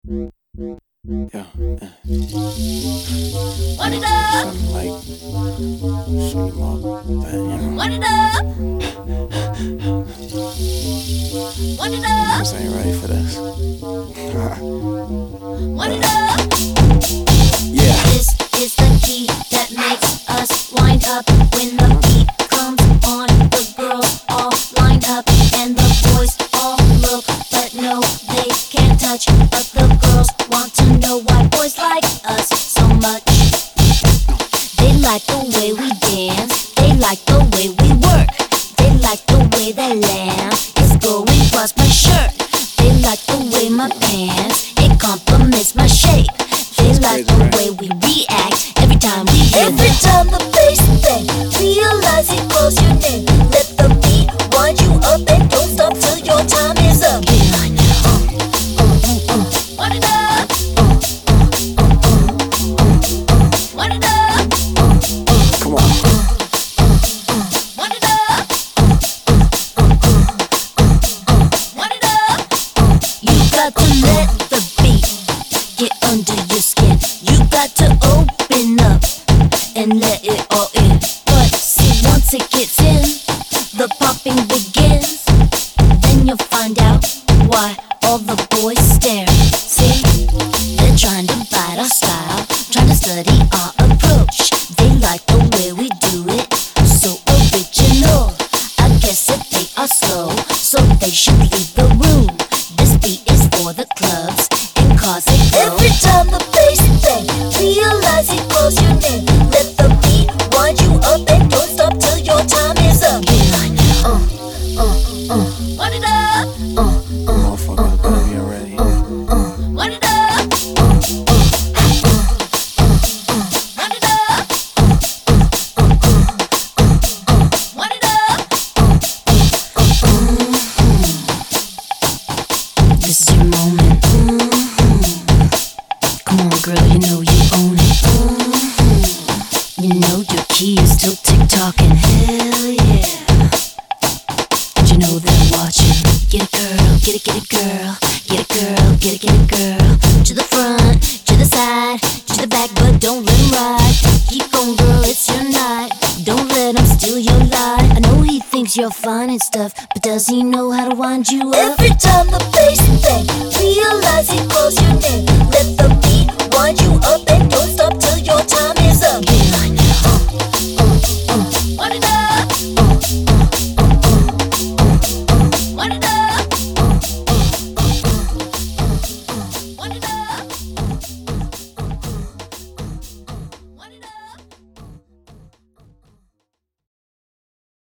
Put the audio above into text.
Yeah. Run it up. Something like shoot 'em up, but you know. Run it up. Run it up. Niggas ain't ready for this. Run it up. Yeah. This is the key that makes us wind up when the beat comes on. The girls all line up and the boys all look, but no, they can't touch. But the girls want to know why boys like us so much. They like the way we dance, they like the way we work, they like the way that lamb is going across my shirt. They like the way my pants, it complements my shape. They like the way we react every time we hear Every time the bass bang, realize it calls your name. Let the beat wind you up and don't stop till your time is up. Get on now. Run it up. Run it up. Come on. Run it up. Run it up. You got to let the beat get under your skin. You got to open up and let it all in. But see, once it gets in, the popping begins. Then you'll find out why all the boys stare. See, they're trying to bite our style, trying to study our approach. They like the way we do it, so original. I guess if they are slow, so they should leave the room. This beat is for the clubs and cars that go. Every time the bass bang, realize it calls your name. Let the beat wind you up and don't stop till your time is up. Get on now. Run it up. Motherfuckers better get ready. Run it up. Run it up. Run it up. This is your moment. Come on, girl, you know you own it. You know your key is still tick-tocking. Hell yeah. But you know they're watching. Get it, girl, get it, girl. Get it, girl, get it, girl. To the front, to the side, to the back, but don't let him ride. Keep on, girl, it's your night. Don't let him steal your light. I know he thinks you're fine and stuff, but does he know how to wind you up? Every time the bass bang, realize it calls your name.